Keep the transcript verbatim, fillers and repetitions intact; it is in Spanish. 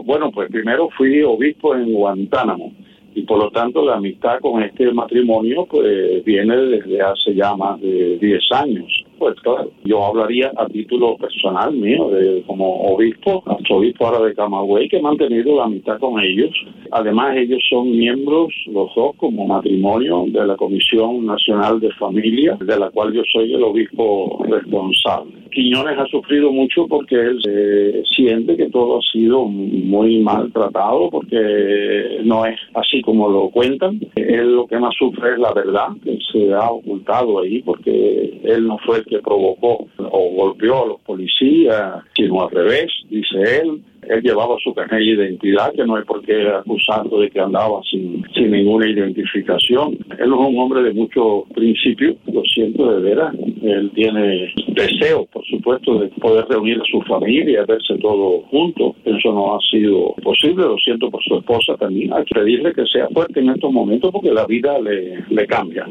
Bueno, pues primero fui obispo en Guantánamo y por lo tanto la amistad con este matrimonio pues viene desde hace ya más de diez años. Pues claro, yo hablaría a título personal mío, de, como obispo, arzobispo ahora de Camagüey, que he mantenido la amistad con ellos. Además, ellos son miembros, los dos, como matrimonio, de la Comisión Nacional de Familia, de la cual yo soy el obispo responsable. Quiñones ha sufrido mucho porque él eh, siente que todo ha sido muy maltratado, porque no es así como lo cuentan. Él lo que más sufre es la verdad, que se ha ocultado ahí, porque él no fue el que provocó o golpeó a los policías, sino al revés, dice él. Él llevaba su carnet de identidad, que no hay por qué acusarlo de que andaba sin, sin ninguna identificación. Él es un hombre de muchos principios, lo siento de veras. Él tiene deseo, por supuesto, de poder reunir a su familia, verse todos juntos. Eso no ha sido posible, lo siento por su esposa también. Hay que pedirle que sea fuerte en estos momentos porque la vida le, le cambia.